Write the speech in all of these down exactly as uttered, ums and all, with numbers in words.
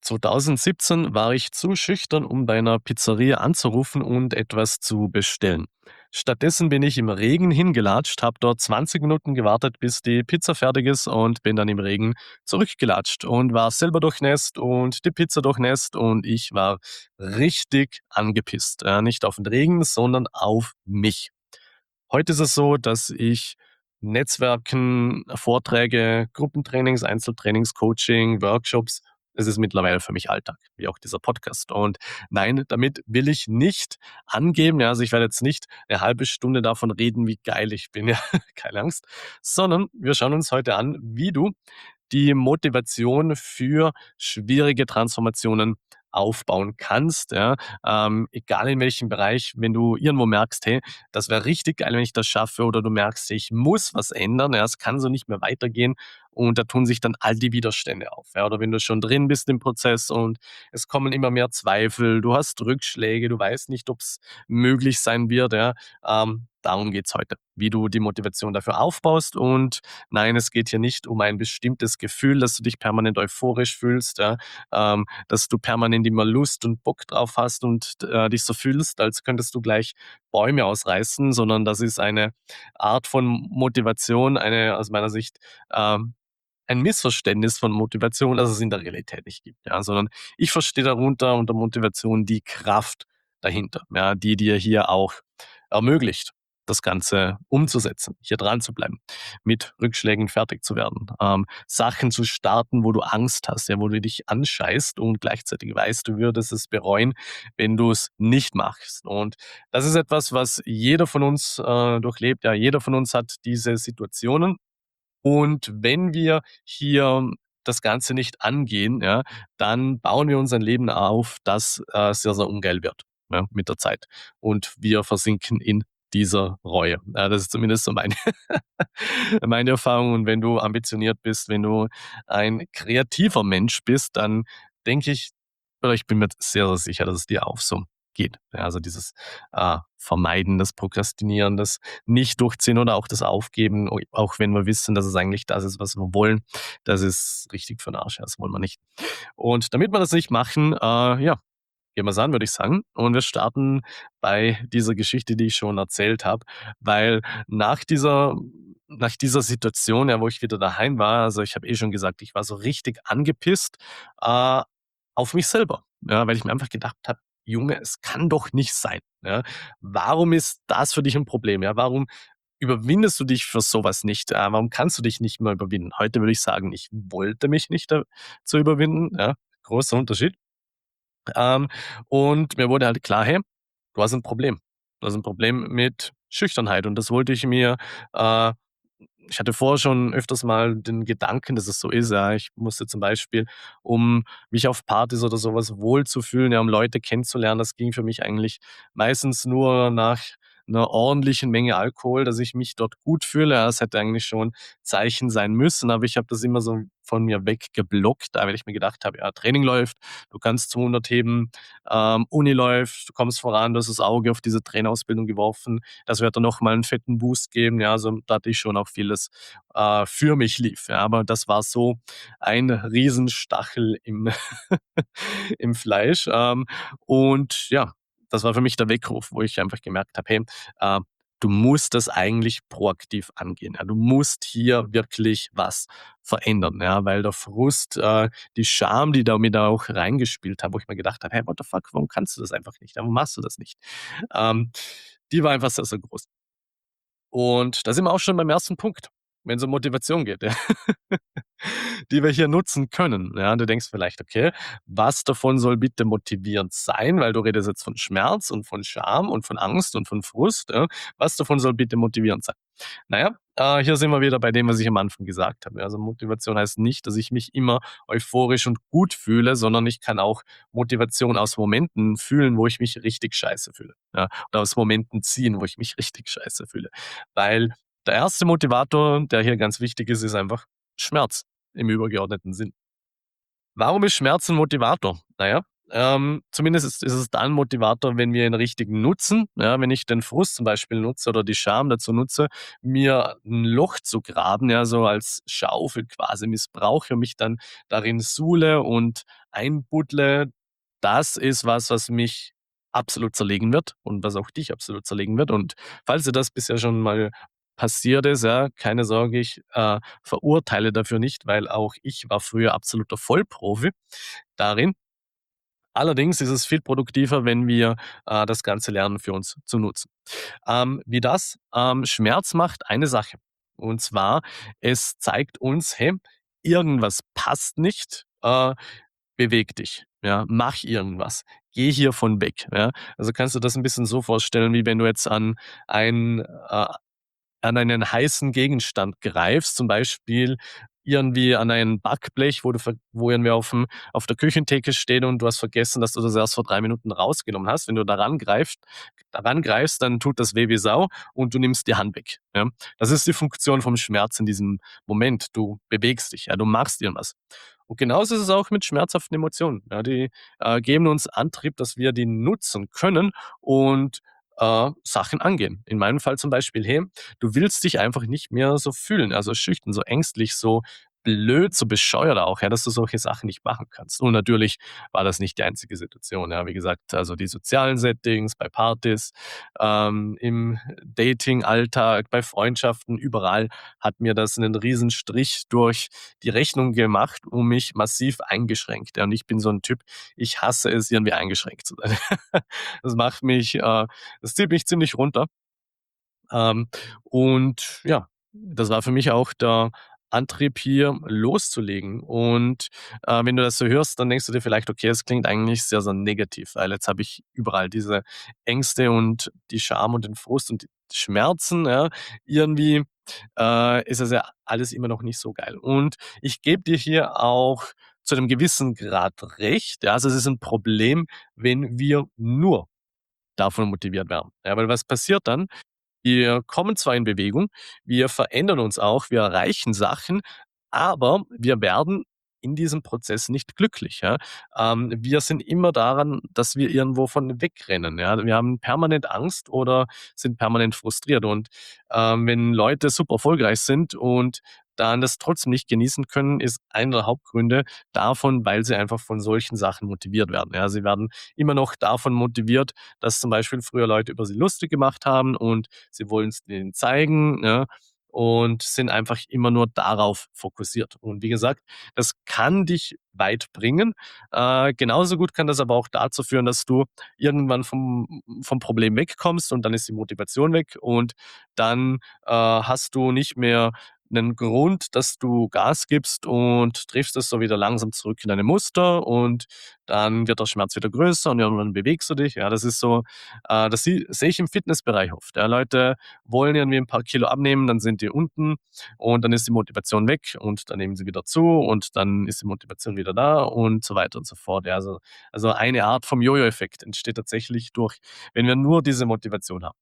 zwanzig siebzehn war ich zu schüchtern, um bei einer Pizzeria anzurufen und etwas zu bestellen. Stattdessen bin ich im Regen hingelatscht, habe dort zwanzig Minuten gewartet, bis die Pizza fertig ist und bin dann im Regen zurückgelatscht und war selber durchnässt und die Pizza durchnässt und ich war richtig angepisst. Ja, nicht auf den Regen, sondern auf mich. Heute ist es so, dass ich Netzwerken, Vorträge, Gruppentrainings, Einzeltrainings, Coaching, Workshops, es ist mittlerweile für mich Alltag, wie auch dieser Podcast. Und nein, damit will ich nicht angeben, ja, also ich werde jetzt nicht eine halbe Stunde davon reden, wie geil ich bin, ja, keine Angst, sondern wir schauen uns heute an, wie du die Motivation für schwierige Transformationen aufbauen kannst, ja. Ähm, egal in welchem Bereich, wenn du irgendwo merkst: „Hey, das wäre richtig geil, wenn ich das schaffe“, oder du merkst: „Ich muss was ändern, ja, es kann so nicht mehr weitergehen“, und da tun sich dann all die Widerstände auf, ja. Oder wenn du schon drin bist im Prozess und es kommen immer mehr Zweifel, du hast Rückschläge, du weißt nicht, ob es möglich sein wird, ja. Ähm, darum geht's heute, wie du die Motivation dafür aufbaust. Und nein, es geht hier nicht um ein bestimmtes Gefühl, dass du dich permanent euphorisch fühlst, ja, ähm, dass du permanent immer Lust und Bock drauf hast und äh, dich so fühlst, als könntest du gleich Bäume ausreißen, sondern das ist eine Art von Motivation, eine aus meiner Sicht ähm, ein Missverständnis von Motivation, das es in der Realität nicht gibt, ja, sondern ich verstehe darunter unter Motivation die Kraft dahinter, ja, die dir hier auch ermöglicht, das Ganze umzusetzen, hier dran zu bleiben, mit Rückschlägen fertig zu werden, ähm, Sachen zu starten, wo du Angst hast, ja, wo du dich anscheißt und gleichzeitig weißt, du würdest es bereuen, wenn du es nicht machst. Und das ist etwas, was jeder von uns äh, durchlebt. Ja, jeder von uns hat diese Situationen. Und wenn wir hier das Ganze nicht angehen, ja, dann bauen wir uns ein Leben auf, das äh, sehr, sehr ungeil wird, ja, mit der Zeit. Und wir versinken in dieser Reue. Ja, das ist zumindest so meine, meine Erfahrung. Und wenn du ambitioniert bist, wenn du ein kreativer Mensch bist, dann denke ich, oder ich bin mir sehr, sehr sicher, dass es dir auch so geht. Ja, also dieses äh, Vermeiden, das Prokrastinieren, das Nicht-Durchziehen oder auch das Aufgeben, o- auch wenn wir wissen, dass es eigentlich das ist, was wir wollen, das ist richtig für den Arsch. Ja, das wollen wir nicht. Und damit wir das nicht machen, äh, ja, gehen wir es an, würde ich sagen. Und wir starten bei dieser Geschichte, die ich schon erzählt habe, weil nach dieser nach dieser Situation, ja, wo ich wieder daheim war, also ich habe eh schon gesagt, ich war so richtig angepisst äh, auf mich selber, ja, weil ich mir einfach gedacht habe: „Junge, es kann doch nicht sein, ja? Warum ist das für dich ein Problem, ja? Warum überwindest du dich für sowas nicht? Äh, warum kannst du dich nicht mehr überwinden?“ Heute würde ich sagen, ich wollte mich nicht dazu überwinden, ja, großer Unterschied. Ähm, und mir wurde halt klar: „Hey, du hast ein Problem. Du hast ein Problem mit Schüchternheit“, und das wollte ich mir äh, ich hatte vorher schon öfters mal den Gedanken, dass es so ist, ja. Ich musste zum Beispiel, um mich auf Partys oder sowas wohlzufühlen, ja, um Leute kennenzulernen, das ging für mich eigentlich meistens nur nach einer ordentlichen Menge Alkohol, dass ich mich dort gut fühle. Ja, es hätte eigentlich schon Zeichen sein müssen, aber ich habe das immer so von mir weggeblockt, da weil ich mir gedacht habe: „Ja, Training läuft, du kannst zweihundert heben, ähm, Uni läuft, du kommst voran, du hast das Auge auf diese Trainerausbildung geworfen. Das wird dann noch mal 'n fetten Boost geben.“ Ja, also, da hatte ich schon auch vieles, äh, für mich lief, ja, aber das war so ein Riesenstachel im im Fleisch. Ähm, und ja, das war für mich der Weckruf, wo ich einfach gemerkt habe: „Hey, äh, du musst das eigentlich proaktiv angehen. Ja, du musst hier wirklich was verändern“, ja, weil der Frust, äh, die Scham, die da mir da auch reingespielt hat, wo ich mir gedacht habe: „Hey, what the fuck, warum kannst du das einfach nicht? Warum machst du das nicht?“ Ähm, die war einfach sehr, sehr groß. Und da sind wir auch schon beim ersten Punkt, wenn es um Motivation geht, ja, die wir hier nutzen können. Ja, du denkst vielleicht: „Okay, was davon soll bitte motivierend sein?“ Weil du redest jetzt von Schmerz und von Scham und von Angst und von Frust, ja. Was davon soll bitte motivierend sein? Na ja, äh, hier sind wir wieder bei dem, was ich am Anfang gesagt habe. Also, Motivation heißt nicht, dass ich mich immer euphorisch und gut fühle, sondern ich kann auch Motivation aus Momenten fühlen, wo ich mich richtig scheiße fühle, ja, oder aus Momenten ziehen, wo ich mich richtig scheiße fühle. Weil der erste Motivator, der hier ganz wichtig ist, ist einfach Schmerz im übergeordneten Sinn. Warum ist Schmerz 'n Motivator? Na ja, Ähm, zumindest ist ist es dann Motivator, wenn wir ihn richtig nutzen. Ja, wenn ich den Frust zum Beispiel nutze oder die Scham dazu nutze, mir 'n Loch zu graben, ja, so als Schaufel quasi missbrauche, mich dann darin suhle und einbuddle. Das ist was, was mich absolut zerlegen wird und was auch dich absolut zerlegen wird. Und falls dir das bisher schon mal passiert ist, ja, keine Sorge, ich, äh, verurteile dafür nicht, weil auch ich war früher absoluter Vollprofi darin. Allerdings ist es viel produktiver, wenn wir, äh, das Ganze lernen, für uns zu nutzen. Ähm, wie das, ähm, Schmerz macht, eine Sache. Und zwar, es zeigt uns: „Hey, irgendwas passt nicht, äh, beweg dich, ja, mach irgendwas. Geh hiervon weg“, ja? Also, kannst du das 'n bisschen so vorstellen, wie wenn du jetzt an ein äh, an einen heißen Gegenstand greifst, zum Beispiel irgendwie an ein Backblech, wo du ver wo irgendwie auf'm auf der Küchentheke steht und du hast vergessen, dass du das erst vor drei Minuten rausgenommen hast. Wenn du daran greifst daran greifst, dann tut das weh wie Sau und du nimmst die Hand weg, ja? Das ist die Funktion vom Schmerz in diesem Moment. Du bewegst dich, ja, du machst irgendwas. Und genauso ist es auch mit schmerzhaften Emotionen, ja? Die, äh, geben uns Antrieb, dass wir die nutzen können und, äh, Sachen angehen. In meinem Fall zum Beispiel: „Hey, du willst dich einfach nicht mehr so fühlen, also schüchtern, so ängstlich, so blöd, so bescheuert auch, ja, dass du solche Sachen nicht machen kannst.“ Und natürlich war das nicht die einzige Situation, ja. Wie gesagt, also die sozialen Settings, bei Partys, ähm, im Dating-Alltag, bei Freundschaften, überall hat mir das 'nen Riesenstrich durch die Rechnung gemacht und mich massiv eingeschränkt, ja. Und ich bin so 'n Typ, ich hasse es, irgendwie eingeschränkt zu sein. Das macht mich äh, das zieht mich ziemlich runter. Ähm, und ja, das war für mich auch der Antrieb, hier loszulegen. Und, äh, wenn du das so hörst, dann denkst du dir vielleicht: „Okay, es klingt eigentlich sehr, sehr negativ, weil jetzt habe ich überall diese Ängste und die Scham und den Frust und die Schmerzen, ja. Irgendwie, äh, ist das ja alles immer noch nicht so geil.“ Und ich gebe dir hier auch zu 'nem gewissen Grad recht, ja. Also, es ist 'n Problem, wenn wir nur davon motiviert werden. Ja, weil was passiert dann? Wir kommen zwar in Bewegung, wir verändern uns auch, wir erreichen Sachen, aber wir werden in diesem Prozess nicht glücklich, ja? Ähm, wir sind immer daran, dass wir irgendwo von wegrennen, ja? Wir haben permanent Angst oder sind permanent frustriert. Und, ähm, wenn Leute super erfolgreich sind und dann das trotzdem nicht genießen können, ist einer der Hauptgründe davon, weil sie einfach von solchen Sachen motiviert werden, ja? Sie werden immer noch davon motiviert, dass zum Beispiel früher Leute über sie lustig gemacht haben und sie wollen's denen zeigen, ja? Und sind einfach immer nur darauf fokussiert. Und wie gesagt, das kann dich weit bringen. Äh, genauso gut kann das aber auch dazu führen, dass du irgendwann vom vom Problem wegkommst und dann ist die Motivation weg und dann, äh, hast du nicht mehr 'nen Grund, dass du Gas gibst und driftest so wieder langsam zurück in deine Muster und dann wird der Schmerz wieder größer und irgendwann bewegst du dich. Ja, das ist so äh, das sie sehe ich im Fitnessbereich oft, ja. Leute wollen irgendwie 'n paar Kilo abnehmen, dann sind die unten und dann ist die Motivation weg und dann nehmen sie wieder zu und dann ist die Motivation wieder da und so weiter und so fort, ja. Also also eine Art vom Jojo-Effekt entsteht tatsächlich durch wenn wir nur diese Motivation haben.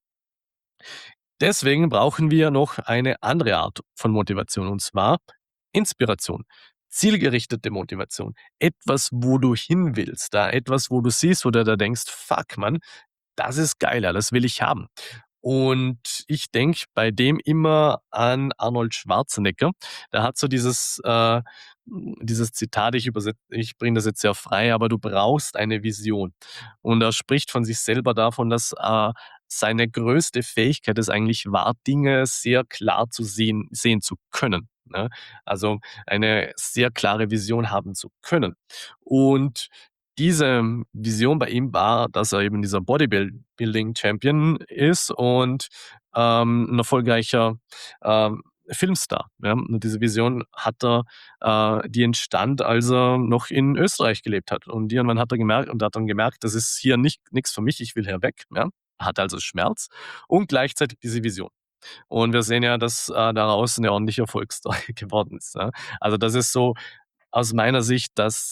Deswegen brauchen wir noch eine andere Art von Motivation, und zwar Inspiration, zielgerichtete Motivation. Etwas, wo du hin willst, ja, etwas, wo du siehst, wo du da denkst: „Fuck, Mann, das ist geil, ja, das will ich haben.“ Und ich denke bei dem immer an Arnold Schwarzenegger. Der hat so dieses äh, dieses Zitat, ich überset ich bringe das jetzt sehr frei, aber: „Du brauchst eine Vision.“ Und er spricht von sich selber davon, dass, äh, seine größte Fähigkeit es eigentlich war, Dinge sehr klar zu sehen sehen zu können, ne? Also, eine sehr klare Vision haben zu können. Und diese Vision bei ihm war, dass er eben dieser Bodybuil Building Champion ist und, ähm, 'n erfolgreicher, ähm, Filmstar, ja? Und diese Vision hat er äh, die entstand, als er noch in Österreich gelebt hat. Und irgendwann hat er gemerkt und hat dann gemerkt: „Das ist hier nicht nix für mich, ich will hier weg“, ja? Hat also Schmerz und gleichzeitig diese Vision. Und wir sehen ja, dass, äh, daraus 'ne ordentliche Erfolgsstory geworden ist, ja? Also, das ist so aus meiner Sicht das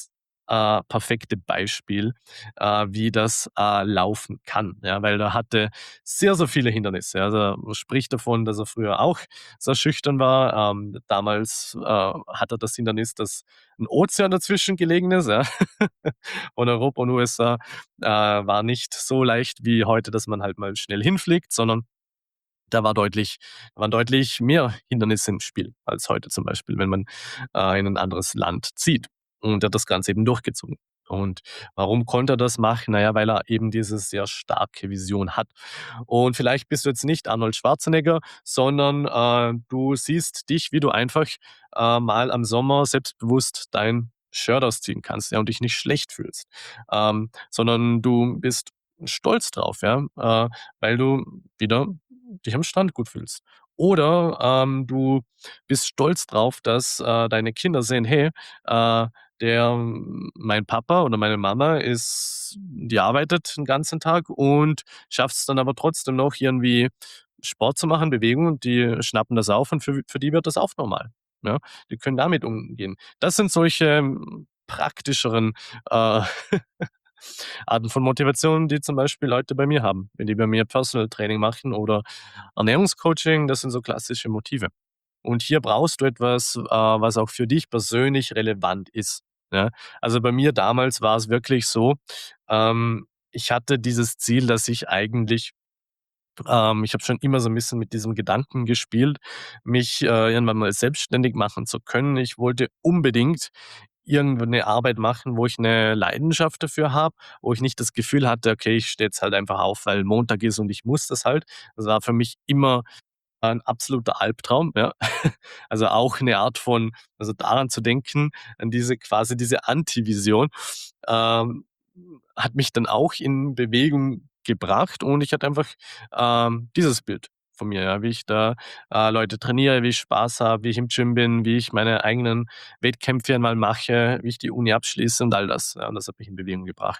äh, perfekte Beispiel, äh, wie das, äh, laufen kann, ja, weil er hatte sehr, sehr viele Hindernisse. Also, er spricht davon, dass er früher auch sehr schüchtern war. Ähm, damals, äh, hat er das Hindernis, dass 'n Ozean dazwischen gelegen ist, ja. Und Europa und U S A, äh, war nicht so leicht wie heute, dass man halt mal schnell hinfliegt, sondern da war deutlich waren deutlich mehr Hindernisse im Spiel als heute zum Beispiel, wenn man, äh, in 'n anderes Land zieht. Und er hat das Ganze eben durchgezogen. Und warum konnte er das machen? Na ja, weil er eben diese sehr starke Vision hat. Und vielleicht bist du jetzt nicht Arnold Schwarzenegger, sondern, äh, du siehst dich, wie du einfach, äh, mal am Sommer selbstbewusst dein Shirt ausziehen kannst, ja, und dich nicht schlecht fühlst, ähm, sondern du bist stolz drauf, ja, äh, weil du wieder dich am Strand gut fühlst. Oder, ähm, du bist stolz drauf, dass, äh, deine Kinder sehen: „Hey, äh, der mein Papa oder meine Mama ist die arbeitet 'n ganzen Tag und schafft's dann aber trotzdem noch irgendwie Sport zu machen, Bewegung und die schnappen das auf und für für die wird das auch normal, ja? Die können damit umgehen. Das sind solche, hm, praktischeren, äh, Arten von Motivation, die zum Beispiel Leute bei mir haben, wenn die bei mir Personal Training machen oder Ernährungscoaching, das sind so klassische Motive. Und hier brauchst du etwas, äh, was auch für dich persönlich relevant ist, ja? Also, bei mir damals war's wirklich so, ähm, ich hatte dieses Ziel, dass ich eigentlich ähm, ich habe schon immer so 'n bisschen mit diesem Gedanken gespielt, mich, äh, irgendwann mal selbstständig machen zu können. Ich wollte unbedingt irgendwo 'ne Arbeit machen, wo ich 'ne Leidenschaft dafür habe, wo ich nicht das Gefühl hatte: „Okay, ich stehe jetzt halt einfach auf, weil Montag ist und ich muss das halt.“ Das war für mich immer ein absoluter Albtraum, ja. Also, auch 'ne Art von also, daran zu denken, an diese quasi diese Antivision, ähm, hat mich dann auch in Bewegung gebracht und ich hatte einfach, ähm, dieses Bild von mir, ja, wie ich da, äh, Leute trainiere, wie ich Spaß habe, wie ich im Gym bin, wie ich meine eigenen Wettkämpfe einmal mache, wie ich die Uni abschließe und all das, ja, und das hat mich in Bewegung gebracht.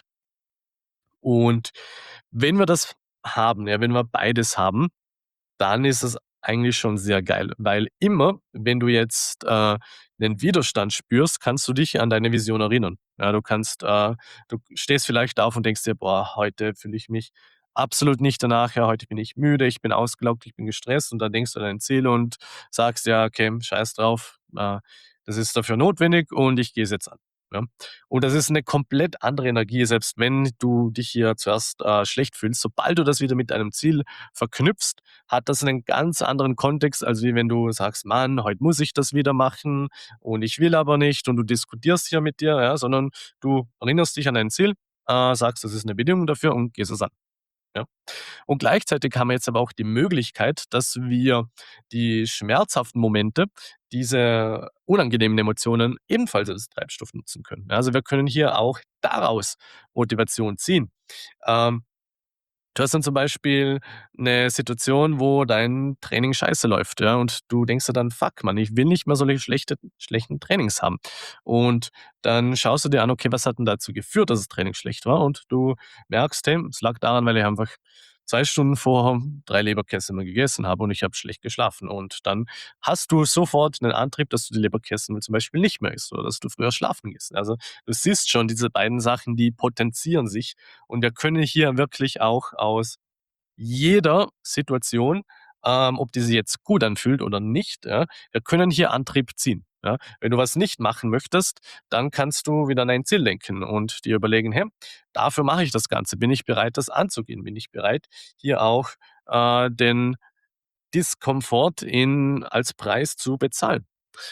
Und wenn wir das haben, ja, wenn wir beides haben, dann ist es eigentlich schon sehr geil, weil immer, wenn du jetzt, äh, 'nen Widerstand spürst, kannst du dich an deine Vision erinnern. Ja, du kannst, äh du stehst vielleicht auf und denkst dir: „Boah, heute fühle ich mich absolut nicht danach. Ja, heute bin ich müde, ich bin ausgelaugt, ich bin gestresst.“ Und dann denkst du an dein Ziel und sagst: „Ja, okay, scheiß drauf, äh, das ist dafür notwendig und ich gehe es jetzt an“, ja? Und das ist 'ne komplett andere Energie, selbst wenn du dich hier zuerst, äh, schlecht fühlst. Sobald du das wieder mit deinem Ziel verknüpfst, hat das 'nen ganz anderen Kontext, als wie wenn du sagst: „Mann, heute muss ich das wieder machen und ich will aber nicht“ und du diskutierst hier mit dir, ja, sondern du erinnerst dich an dein Ziel, äh, sagst, das ist 'ne Bedingung dafür und gehst es an, ja? Und gleichzeitig haben wir jetzt aber auch die Möglichkeit, dass wir die schmerzhaften Momente, diese unangenehmen Emotionen ebenfalls als Treibstoff nutzen können. Also, wir können hier auch daraus Motivation ziehen. Ähm, du hast dann zum Beispiel 'ne Situation, wo dein Training scheiße läuft, ja, und du denkst dir dann: „Fuck, Mann, ich will nicht mehr solche schlechte schlechten Trainings haben.“ Und dann schaust du dir an: „Okay, was hat 'n dazu geführt, dass das Training schlecht war?“ Und du merkst: „Hey, es lag daran, weil ich einfach zwei Stunden vorher drei Leberkäse nur gegessen habe und ich habe schlecht geschlafen.“ Und dann hast du sofort 'nen Antrieb, dass du die Leberkäse zum Beispiel nicht mehr isst oder dass du früher schlafen gehst. Also, du siehst schon, diese beiden Sachen, die potenzieren sich und wir können hier wirklich auch aus jeder Situation, ähm, ob die sich jetzt gut anfühlt oder nicht, ja, wir können hier Antrieb ziehen, ja? Wenn du was nicht machen möchtest, dann kannst du wieder an dein Ziel denken und dir überlegen: „Hey, dafür mache ich das Ganze. Bin ich bereit, das anzugehen? Bin ich bereit, hier auch, äh, den Diskomfort in als Preis zu bezahlen?“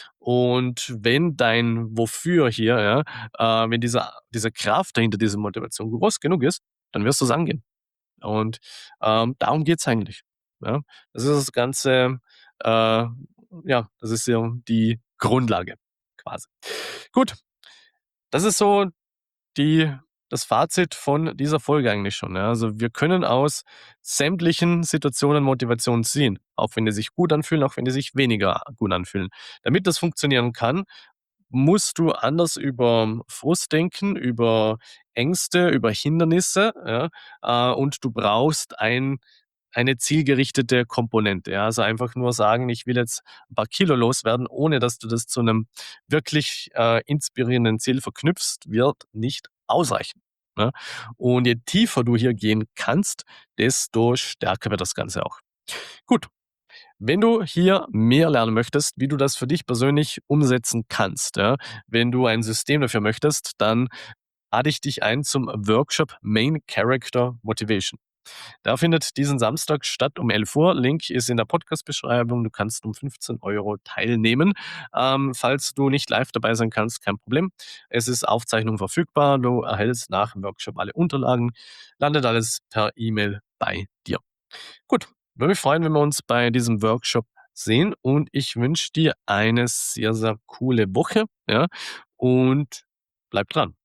Und wenn dein Wofür hier, ja äh, wenn dieser diese Kraft dahinter, diese Motivation groß genug ist, dann wirst du's angehen. Und, ähm, darum geht's eigentlich, ja? Das ist das Ganze äh, ja, das ist ja die Grundlage quasi. Gut, das ist so die das Fazit von dieser Folge eigentlich schon, ja. Also, wir können aus sämtlichen Situationen Motivation ziehen, auch wenn die sich gut anfühlen, auch wenn die sich weniger gut anfühlen. Damit das funktionieren kann, musst du anders über Frust denken, über Ängste, über Hindernisse, ja, äh, und du brauchst ein eine zielgerichtete Komponente, ja. Also, einfach nur sagen: „Ich will jetzt 'n paar Kilo loswerden“, ohne dass du das zu 'nem wirklich, äh, inspirierenden Ziel verknüpfst, wird nicht ausreichen, ne? Und je tiefer du hier gehen kannst, desto stärker wird das Ganze auch. Gut, wenn du hier mehr lernen möchtest, wie du das für dich persönlich umsetzen kannst, ja, wenn du ein System dafür möchtest, dann lade ich dich ein zum Workshop Main Character Motivation. Der findet diesen Samstag statt um elf Uhr. Link ist in der Podcast-Beschreibung. Du kannst um fünfzehn Euro teilnehmen. Ähm, falls du nicht live dabei sein kannst, kein Problem. Es ist Aufzeichnung verfügbar. Du erhältst nach dem Workshop alle Unterlagen. Landet alles per E-Mail bei dir. Gut, würde mich freuen, wenn wir uns bei diesem Workshop sehen und ich wünsche dir eine sehr, sehr coole Woche, ja, und bleib dran.